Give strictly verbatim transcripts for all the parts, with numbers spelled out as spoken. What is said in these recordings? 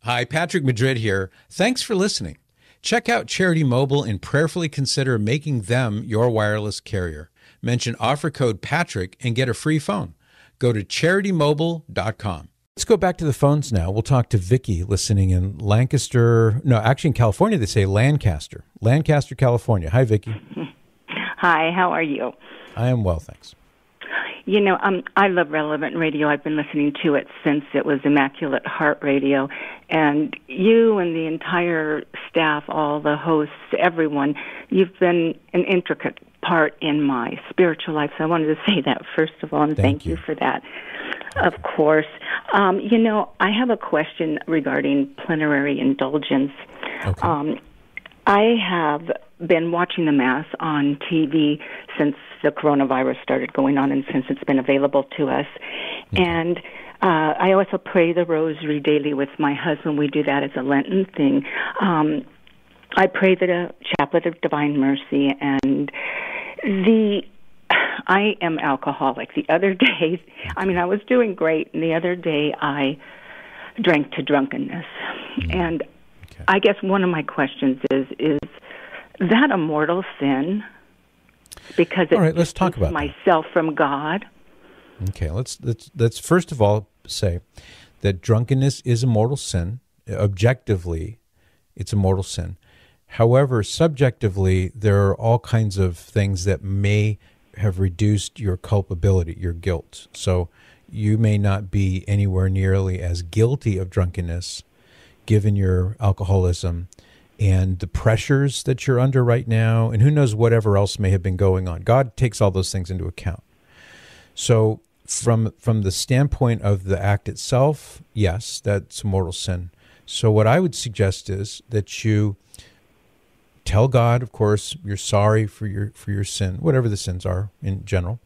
Hi, Patrick Madrid here. Thanks for listening. Check out Charity Mobile and prayerfully consider making them your wireless carrier. Mention offer code Patrick and get a free phone. Go to charity mobile dot com. Let's go back to the phones now. We'll talk to Vicki listening in Lancaster. No, actually in California, they say Lancaster. Lancaster, California. Hi, Vicki. Hi, how are you? I am well, thanks. You know, um, I love Relevant Radio. I've been listening to it since it was Immaculate Heart Radio. And you and the entire staff, all the hosts, everyone, you've been an intricate part in my spiritual life. So I wanted to say that, first of all, and thank, thank you. you for that, of course. Um, you know, I have a question regarding plenary indulgence. Okay. Um, I have been watching the Mass on T V since the coronavirus started going on and since it's been available to us. Okay. And uh, I also pray the rosary daily with my husband. We do that as a Lenten thing. Um, I pray the Chaplet of Divine Mercy, and the I am alcoholic. The other day, I mean, I was doing great, and the other day I drank to drunkenness. Mm. And okay. I guess one of my questions is, is that a mortal sin? Because it all right, let's talk about myself that. From God. Okay, let's let's let's first of all say that drunkenness is a mortal sin. Objectively, it's a mortal sin. However, subjectively, there are all kinds of things that may have reduced your culpability, your guilt. So you may not be anywhere nearly as guilty of drunkenness, given your alcoholism and the pressures that you're under right now, and who knows whatever else may have been going on. God takes all those things into account. So from from the standpoint of the act itself, yes, that's a mortal sin. So what I would suggest is that you tell God, of course, you're sorry for your for your sin, whatever the sins are in general,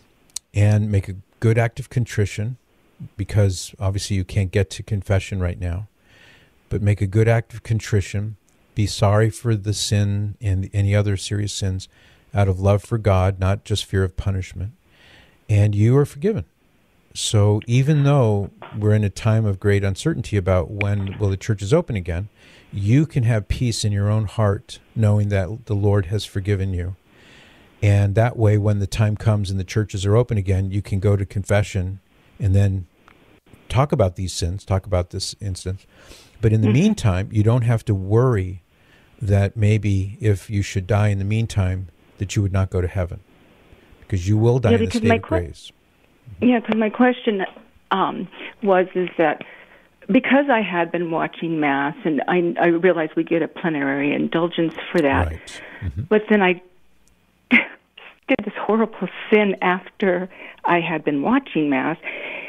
and make a good act of contrition, because obviously you can't get to confession right now, but make a good act of contrition. Be sorry for the sin and any other serious sins out of love for God, not just fear of punishment. And you are forgiven. So even though we're in a time of great uncertainty about when will the churches open again, you can have peace in your own heart knowing that the Lord has forgiven you. And that way, when the time comes and the churches are open again, you can go to confession and then talk about these sins, talk about this instance. But in the meantime, you don't have to worry that maybe if you should die in the meantime, that you would not go to heaven, because you will die yeah, in the state of que- grace. Yeah, because my question um, was is that because I had been watching Mass, and I, I realized we get a plenary indulgence for that, right. Mm-hmm. But then I did this horrible sin after I had been watching Mass.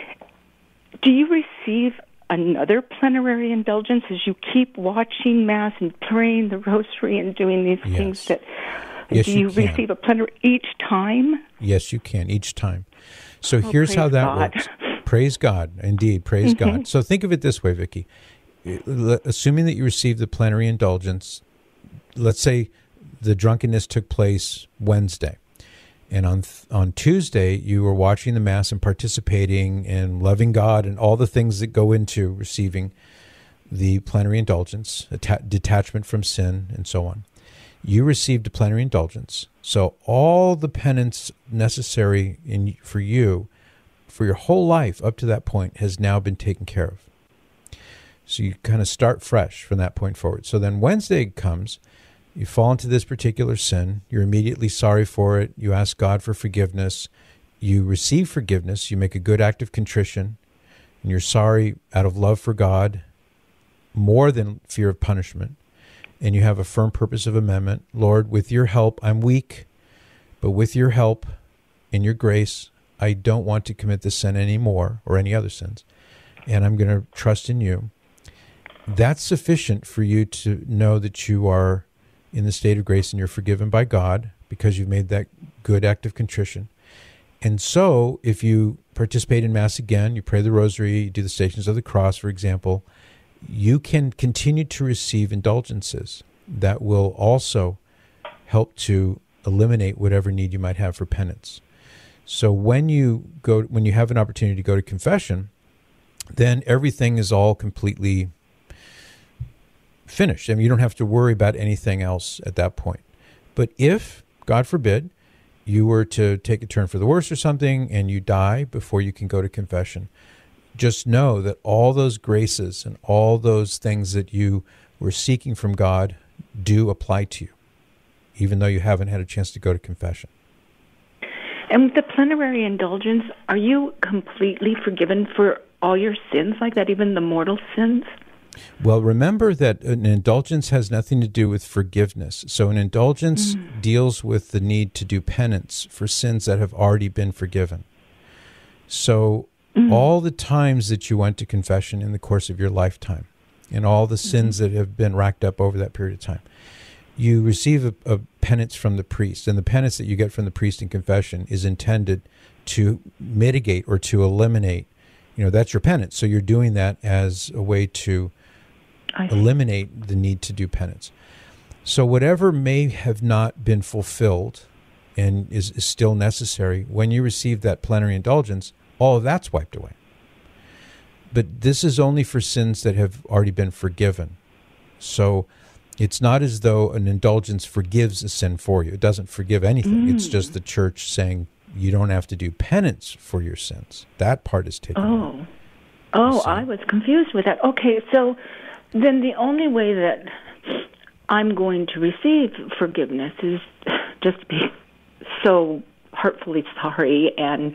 Do you receive another plenary indulgence as you keep watching Mass and praying the Rosary and doing these yes. things? That yes, do you, you receive a plenary each time? Yes, you can each time. So oh, here's how that God. works. Praise God, indeed, praise mm-hmm. God. So think of it this way, Vicki. Assuming that you received the plenary indulgence, let's say the drunkenness took place Wednesday. And on on Tuesday, you were watching the Mass and participating and loving God and all the things that go into receiving the plenary indulgence, atta- detachment from sin, and so on. You received a plenary indulgence. So all the penance necessary in for you, for your whole life up to that point, has now been taken care of. So you kind of start fresh from that point forward. So then Wednesday comes. You fall into this particular sin. You're immediately sorry for it. You ask God for forgiveness. You receive forgiveness. You make a good act of contrition. And you're sorry out of love for God, more than fear of punishment. And you have a firm purpose of amendment. Lord, with your help, I'm weak, but with your help and your grace, I don't want to commit this sin anymore, or any other sins. And I'm going to trust in you. That's sufficient for you to know that you are in the state of grace and you're forgiven by God because you've made that good act of contrition. And so if you participate in Mass again, you pray the Rosary, you do the Stations of the Cross, for example, you can continue to receive indulgences that will also help to eliminate whatever need you might have for penance. So when you go, when you have an opportunity to go to confession, then everything is all completely finished. I mean, you don't have to worry about anything else at that point. But if, God forbid, you were to take a turn for the worse or something and you die before you can go to confession, just know that all those graces and all those things that you were seeking from God do apply to you, even though you haven't had a chance to go to confession. And with the plenary indulgence, are you completely forgiven for all your sins like that, even the mortal sins? Well, remember that an indulgence has nothing to do with forgiveness. So an indulgence mm. deals with the need to do penance for sins that have already been forgiven. So mm. all the times that you went to confession in the course of your lifetime and all the sins mm. that have been racked up over that period of time, you receive a, a penance from the priest. And the penance that you get from the priest in confession is intended to mitigate or to eliminate. You know, that's your penance. So you're doing that as a way to eliminate the need to do penance. So whatever may have not been fulfilled and is, is still necessary, when you receive that plenary indulgence, all of that's wiped away. But this is only for sins that have already been forgiven. So it's not as though an indulgence forgives a sin for you. It doesn't forgive anything. Mm. It's just the church saying you don't have to do penance for your sins. That part is taken Oh. out. Oh, I was confused with that. Okay, so then the only way that I'm going to receive forgiveness is just to be so heartfully sorry and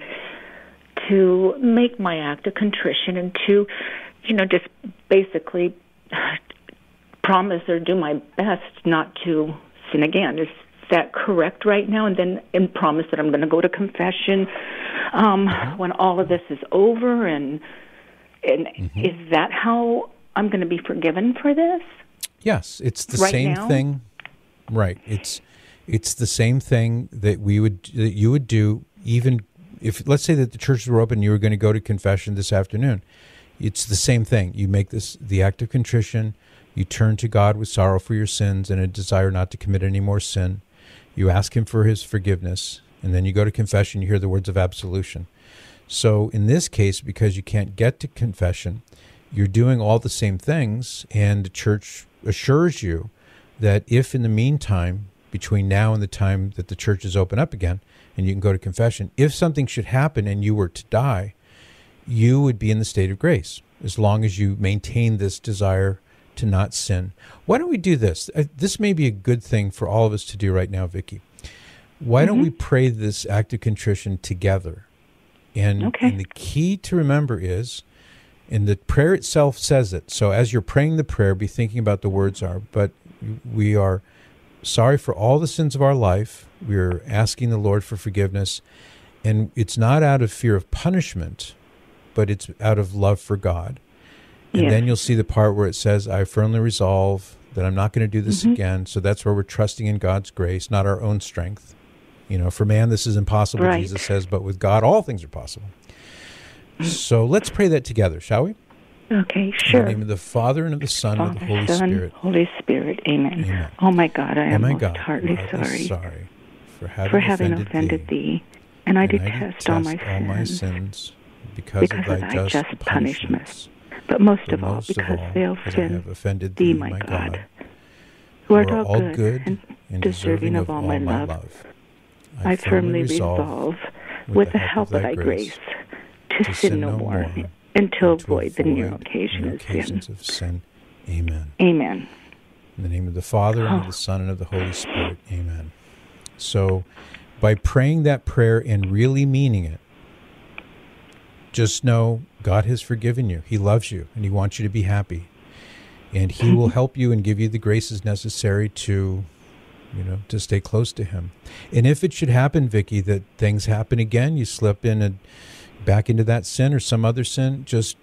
to make my act of contrition and to, you know, just basically promise or do my best not to sin again. Is that correct right now? And then and promise that I'm going to go to confession um, mm-hmm. when all of this is over. And, and mm-hmm. is that how I'm going to be forgiven for this? Yes, it's the right same now? thing. Right. It's it's the same thing that we would that you would do even if, let's say that the churches were open and you were going to go to confession this afternoon. It's the same thing. You make this the act of contrition. You turn to God with sorrow for your sins and a desire not to commit any more sin. You ask him for his forgiveness, and then you go to confession. You hear the words of absolution. So in this case, because you can't get to confession, you're doing all the same things, and the church assures you that if in the meantime, between now and the time that the churches open up again, and you can go to confession, if something should happen and you were to die, you would be in the state of grace, as long as you maintain this desire to not sin. Why don't we do this? This may be a good thing for all of us to do right now, Vicki. Why mm-hmm. don't we pray this act of contrition together? And, okay. and the key to remember is, and the prayer itself says it, so as you're praying the prayer, be thinking about the words are, but we are sorry for all the sins of our life. We're asking the Lord for forgiveness. And it's not out of fear of punishment, but it's out of love for God. And yes. then you'll see the part where it says, I firmly resolve that I'm not going to do this mm-hmm. again. So that's where we're trusting in God's grace, not our own strength. You know, for man, this is impossible, right. Jesus says, but with God, all things are possible. So let's pray that together, shall we? Okay, sure. In the name of the Father, and of the Son, Father, and of the Holy Son, Spirit. Holy Spirit, amen. Amen. Oh, my God, I oh am my most God, heartily sorry. sorry for having, for having offended, offended thee, thee, and I and detest, I detest all, my, all my sins sins because, because of thy just, just punishments. But most But of all, most because of all, they I offend have offended thee, thee, my my God, God, who who art are all all good, good and and deserving of all my love. love. I firmly resolve, with the help of thy grace, to, to sin no more, more and to avoid the near occasion of sin. of sin. Amen. Amen. In the name of the Father, and oh. of the Son, and of the Holy Spirit. Amen. So, by praying that prayer and really meaning it, just know God has forgiven you. He loves you, and he wants you to be happy. And he will help you and give you the graces necessary to, you know, to stay close to him. And if it should happen, Vicki, that things happen again, you slip in and back into that sin or some other sin, just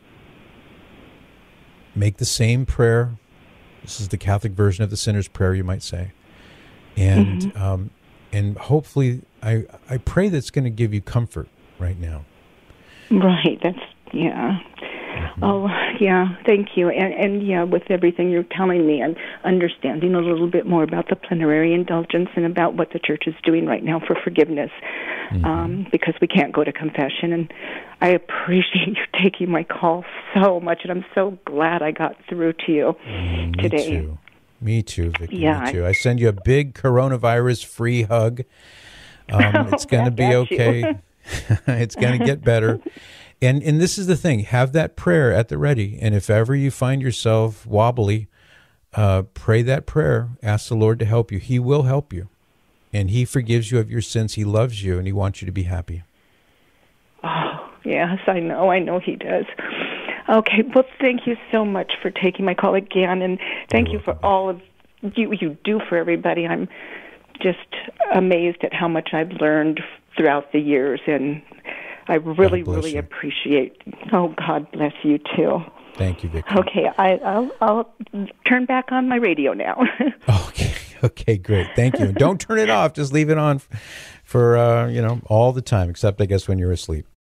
make the same prayer. This is the Catholic version of the sinner's prayer, you might say. And mm-hmm. um, and hopefully, I, I pray that's going to give you comfort right now. Right. That's, yeah. Mm-hmm. Oh, yeah, thank you. And, and yeah, with everything you're telling me, I'm understanding a little bit more about the plenary indulgence and about what the church is doing right now for forgiveness, Mm-hmm. um, because we can't go to confession. And I appreciate you taking my call so much, and I'm so glad I got through to you Mm, me today. too. Me too, Vicki. Yeah, Me too. I send you a big coronavirus-free hug. Um, it's going to be okay. It's going to get better. And and this is the thing. Have that prayer at the ready. And if ever you find yourself wobbly, uh, pray that prayer. Ask the Lord to help you. He will help you. And he forgives you of your sins. He loves you, and he wants you to be happy. Oh, yes, I know. I know he does. Okay, well, thank you so much for taking my call again, and thank You're you for welcome. all of you you do for everybody. I'm just amazed at how much I've learned throughout the years, and I really, God bless really you. appreciate. Oh, God bless you too. Thank you, Vicki. Okay, I, I'll, I'll turn back on my radio now. Okay. Okay, great. Thank you. And don't turn it off. Just leave it on for, uh, you know, all the time, except I guess when you're asleep.